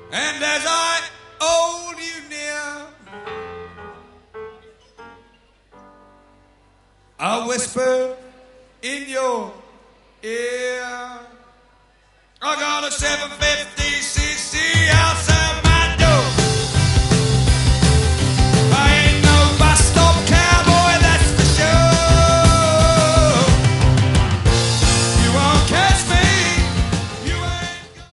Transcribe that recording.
And as I hold you near, I whisper in your ear. I got a 7